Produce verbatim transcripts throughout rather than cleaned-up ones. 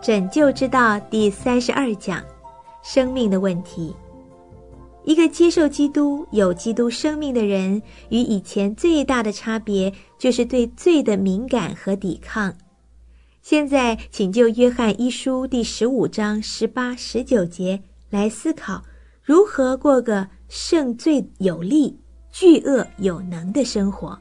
拯救之道第三十二讲，生命的问题。一个接受基督、有基督生命的人，与以前最大的差别就是对罪的敏感和抵抗。现在请就约翰一书第十五章十八、十九节来思考，如何过个胜罪有力、惧恶有能的生活。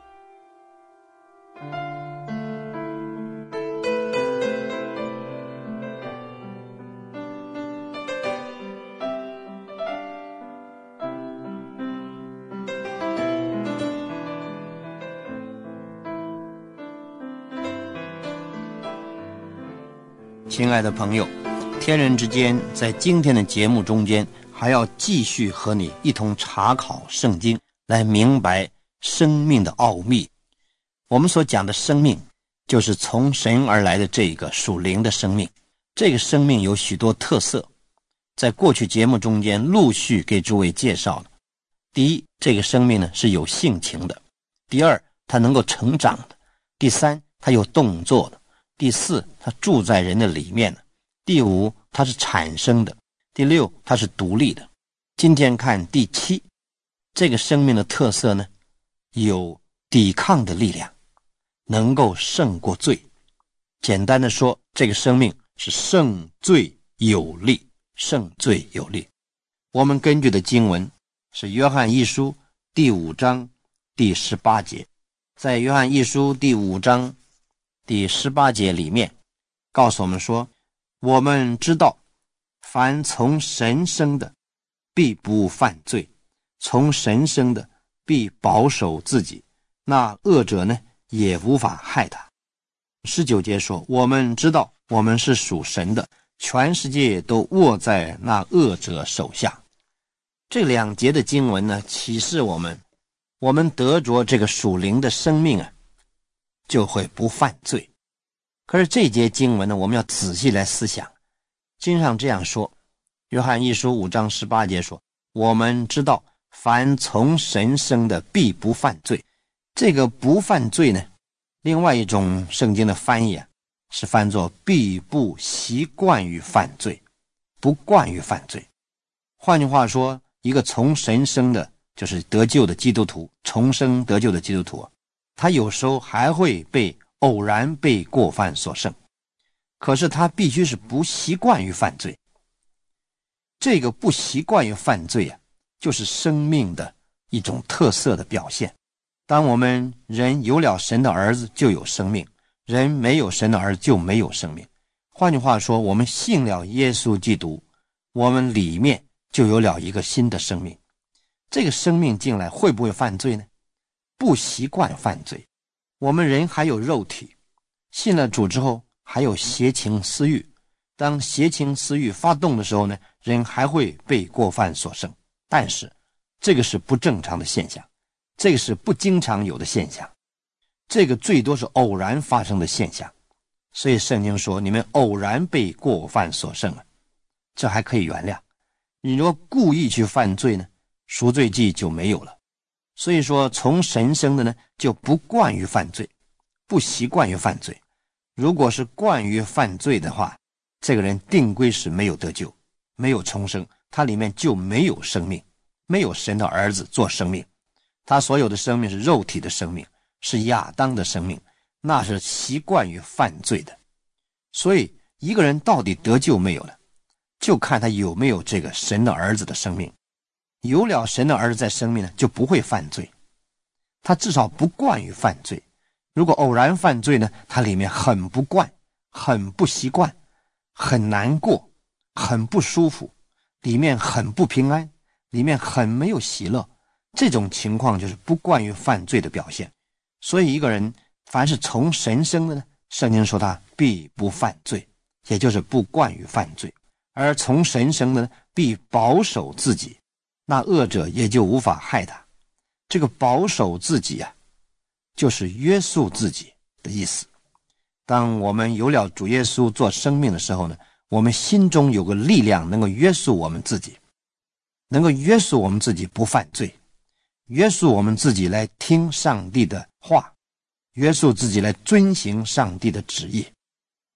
亲爱的朋友，天人之间在今天的节目中间还要继续和你一同查考圣经，来明白生命的奥秘。我们所讲的生命就是从神而来的这个属灵的生命。这个生命有许多特色，在过去节目中间陆续给诸位介绍了。第一，这个生命呢是有性情的；第二，它能够成长的；第三，它有动作的；第四，它住在人的里面的；第五，它是产生的；第六，它是独立的。今天看第七，这个生命的特色呢，有抵抗的力量，能够胜过罪。简单的说，这个生命是胜罪有力，胜罪有力。我们根据的经文是约翰一书第五章第十八节，在约翰一书第五章第十八节里面告诉我们说，我们知道凡从神生的必不犯罪，从神生的必保守自己，那恶者呢也无法害他。十九节说，我们知道我们是属神的，全世界都握在那恶者手下。这两节的经文呢，启示我们，我们得着这个属灵的生命啊，就会不犯罪。可是这节经文呢，我们要仔细来思想。经上这样说，约翰一书五章十八节说，我们知道凡从神生的必不犯罪。这个不犯罪呢，另外一种圣经的翻译啊，是翻作必不习惯于犯罪，不惯于犯罪。换句话说，一个从神生的，就是得救的基督徒，重生得救的基督徒，他有时候还会被偶然被过犯所胜，可是他必须是不习惯于犯罪。这个不习惯于犯罪啊，就是生命的一种特色的表现。当我们人有了神的儿子就有生命，人没有神的儿子就没有生命。换句话说，我们信了耶稣基督，我们里面就有了一个新的生命。这个生命进来会不会犯罪呢？不习惯犯罪。我们人还有肉体，信了主之后还有邪情私欲，当邪情私欲发动的时候呢，人还会被过犯所胜。但是这个是不正常的现象，这个是不经常有的现象，这个最多是偶然发生的现象。所以圣经说，你们偶然被过犯所胜了，这还可以原谅。你如果故意去犯罪呢，赎罪祭就没有了。所以说，从神生的呢，就不惯于犯罪，不习惯于犯罪。如果是惯于犯罪的话，这个人定规是没有得救，没有重生，他里面就没有生命，没有神的儿子做生命。他所有的生命是肉体的生命，是亚当的生命，那是习惯于犯罪的。所以一个人到底得救没有了，就看他有没有这个神的儿子的生命。有了神的儿子在生命呢，就不会犯罪，他至少不惯于犯罪。如果偶然犯罪呢，他里面很不惯，很不习惯，很难过，很不舒服，里面很不平安，里面很没有喜乐。这种情况就是不惯于犯罪的表现。所以一个人凡是从神生的呢，圣经说他必不犯罪，也就是不惯于犯罪。而从神生的呢，必保守自己，那恶者也就无法害他。这个保守自己啊，就是约束自己的意思。当我们有了主耶稣做生命的时候呢，我们心中有个力量能够约束我们自己，能够约束我们自己不犯罪，约束我们自己来听上帝的话，约束自己来遵行上帝的旨意。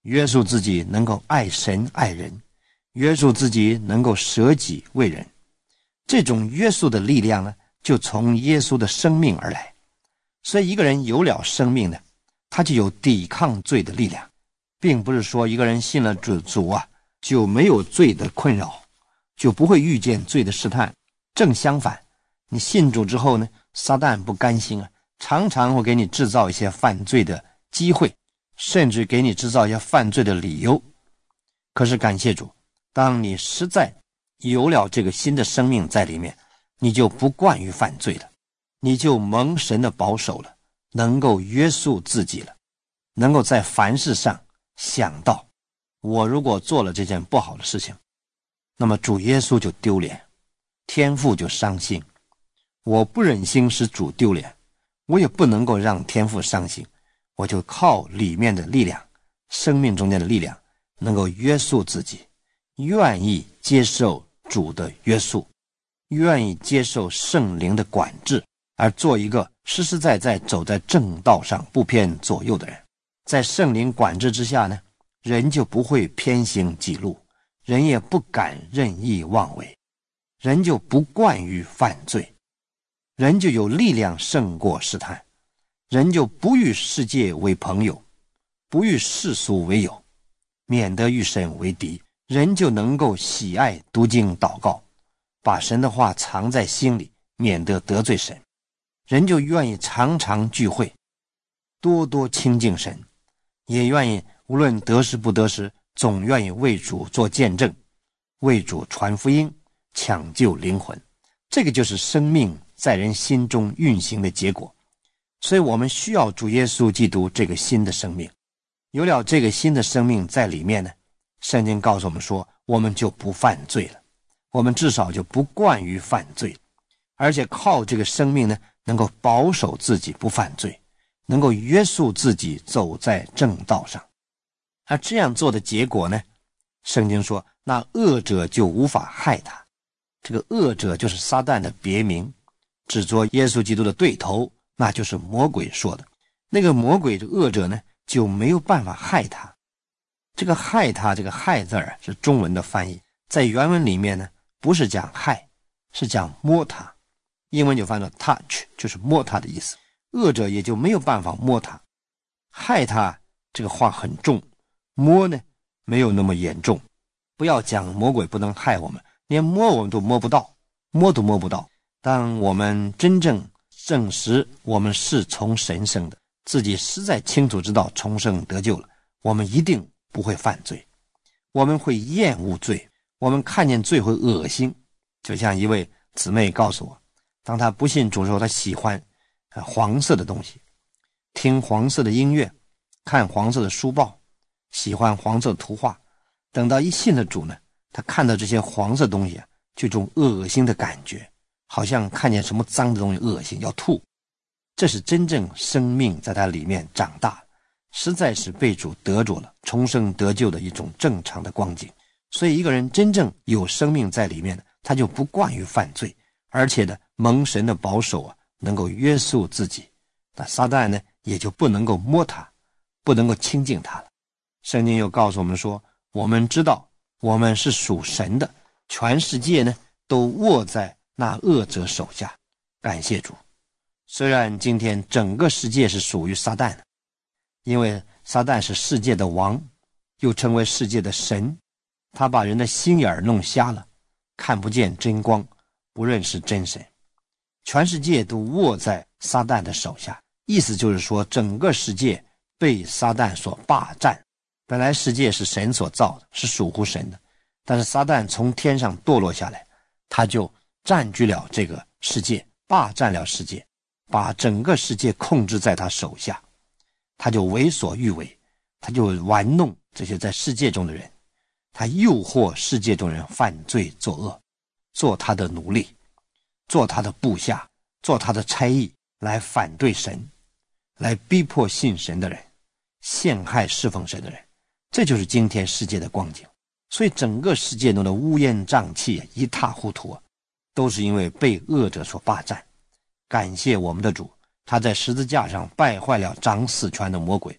约束自己能够爱神爱人，约束自己能够舍己为人。这种约束的力量呢，就从耶稣的生命而来。所以一个人有了生命呢，他就有抵抗罪的力量，并不是说一个人信了主主啊，就没有罪的困扰，就不会遇见罪的试探。正相反，你信主之后呢，撒旦不甘心啊，常常会给你制造一些犯罪的机会，甚至给你制造一些犯罪的理由。可是感谢主，当你实在有了这个新的生命在里面，你就不惯于犯罪了，你就蒙神的保守了，能够约束自己了，能够在凡事上想到，我如果做了这件不好的事情，那么主耶稣就丢脸，天父就伤心，我不忍心使主丢脸，我也不能够让天父伤心，我就靠里面的力量，生命中间的力量，能够约束自己，愿意接受主的约束，愿意接受圣灵的管制，而做一个实实在在走在正道上不偏左右的人。在圣灵管制之下呢，人就不会偏行己路，人也不敢任意妄为，人就不惯于犯罪，人就有力量胜过试探，人就不与世界为朋友，不与世俗为友，免得与神为敌。人就能够喜爱读经祷告，把神的话藏在心里，免得得罪神。人就愿意常常聚会，多多亲近神，也愿意无论得时不得时，总愿意为主做见证，为主传福音，抢救灵魂。这个就是生命在人心中运行的结果。所以我们需要主耶稣基督这个新的生命。有了这个新的生命在里面呢，圣经告诉我们说，我们就不犯罪了，我们至少就不惯于犯罪，而且靠这个生命呢，能够保守自己不犯罪，能够约束自己走在正道上。而这样做的结果呢，圣经说那恶者就无法害他。这个恶者就是撒旦的别名，指着耶稣基督的对头，那就是魔鬼说的。那个魔鬼的恶者呢，就没有办法害他。这个害他，这个害字儿是中文的翻译，在原文里面呢，不是讲害，是讲摸他。英文就翻作 touch， 就是摸他的意思。恶者也就没有办法摸他。害他这个话很重，摸呢没有那么严重。不要讲魔鬼不能害我们，连摸我们都摸不到，摸都摸不到。当我们真正证实我们是从神生的，自己实在清楚知道重生得救了，我们一定不会犯罪，我们会厌恶罪，我们看见罪会恶心。就像一位姊妹告诉我，当她不信主的时候，她喜欢黄色的东西，听黄色的音乐，看黄色的书报，喜欢黄色的图画。等到一信了主呢，她看到这些黄色的东西啊，就这种恶心的感觉，好像看见什么脏的东西恶心要吐。这是真正生命在她里面长大，实在是被主得着了，重生得救的一种正常的光景。所以一个人真正有生命在里面呢，他就不惯于犯罪，而且呢，蒙神的保守啊，能够约束自己。那撒旦呢，也就不能够摸他，不能够亲近他了。圣经又告诉我们说，我们知道我们是属神的，全世界呢都握在那恶者手下。感谢主，虽然今天整个世界是属于撒旦的，因为撒旦是世界的王，又称为世界的神，他把人的心眼弄瞎了，看不见真光，不认识真神。全世界都握在撒旦的手下，意思就是说整个世界被撒旦所霸占。本来世界是神所造的，是属乎神的，但是撒旦从天上堕落下来，他就占据了这个世界，霸占了世界，把整个世界控制在他手下。他就为所欲为，他就玩弄这些在世界中的人，他诱惑世界中人犯罪作恶，做他的奴隶，做他的部下，做他的差役，来反对神，来逼迫信神的人，陷害侍奉神的人。这就是今天世界的光景。所以整个世界中的乌烟瘴气一塌糊涂啊，都是因为被恶者所霸占。感谢我们的主，他在十字架上败坏了掌死权的魔鬼，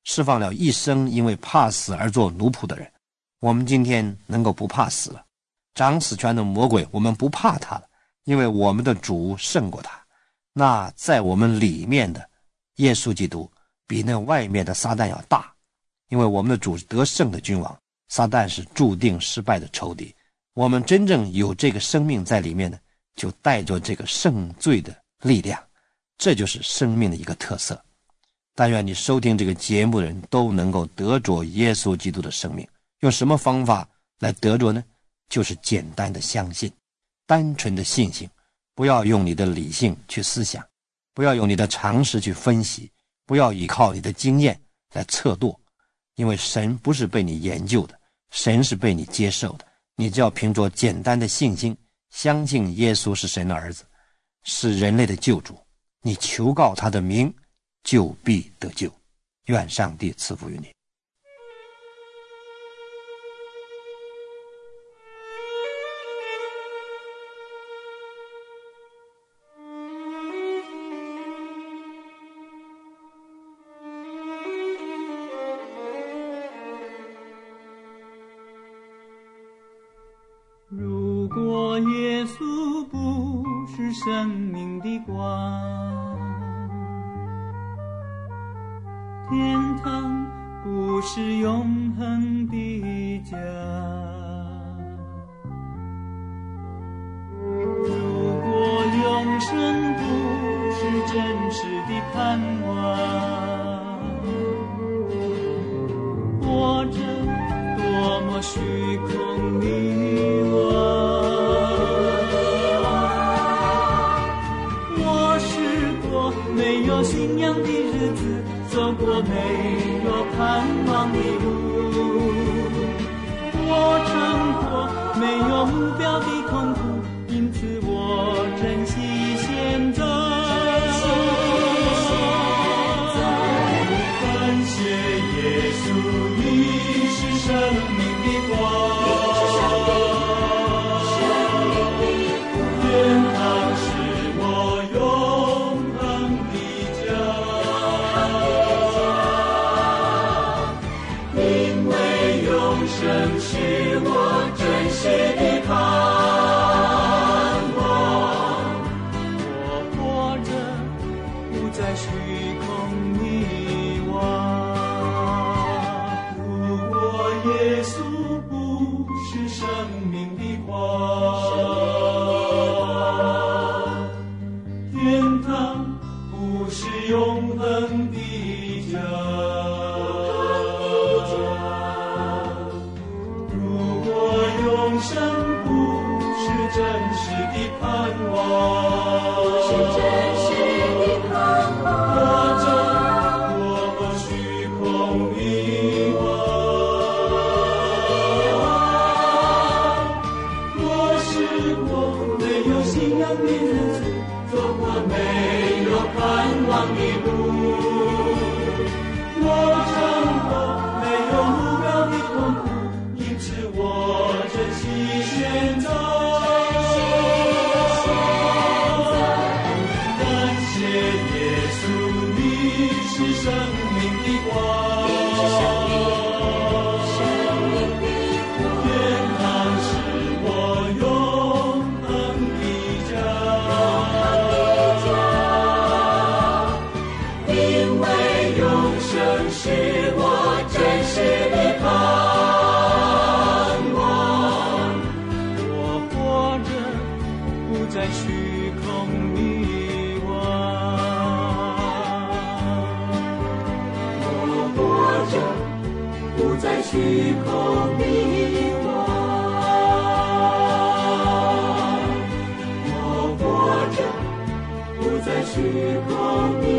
释放了一生因为怕死而做奴仆的人。我们今天能够不怕死了，掌死权的魔鬼我们不怕他了，因为我们的主胜过他。那在我们里面的耶稣基督比那外面的撒旦要大，因为我们的主得胜的君王，撒旦是注定失败的仇敌。我们真正有这个生命在里面呢，就带着这个胜罪的力量，这就是生命的一个特色。但愿你收听这个节目的人都能够得着耶稣基督的生命。用什么方法来得着呢？就是简单的相信，单纯的信心，不要用你的理性去思想，不要用你的常识去分析，不要依靠你的经验来测度，因为神不是被你研究的，神是被你接受的。你只要凭着简单的信心，相信耶稣是神的儿子，是人类的救主，你求告他的名，就必得救。愿上帝赐福于你。 如果耶稣不是生命的光，天堂不是永恒的家，如果永生不是真实的盼望，活着多么虚空迷惘。我试过没有信仰的日子，走过没有盼望的路，我尝过没有目标的痛苦，因此我珍惜现在。感谢耶稣，你是生命的光，天堂是我永恒的家，因为永生是我真实的盼望。我活着不再虚空迷惘。如果耶稣不是生命的光，天堂不是永恒的家。如果永生不是真实的盼望，活着多么虚空迷惘。我试过没有信仰的日子，走过没有盼望的路，我尝过没有目标的痛苦，因此我珍惜现在。感谢耶稣，你是生命的光，天堂是我永恒的家，因为永生是我真实的盼望。我活着不再虚空迷惘，我活着不再虚空迷惘，我活着不再虚空迷惘。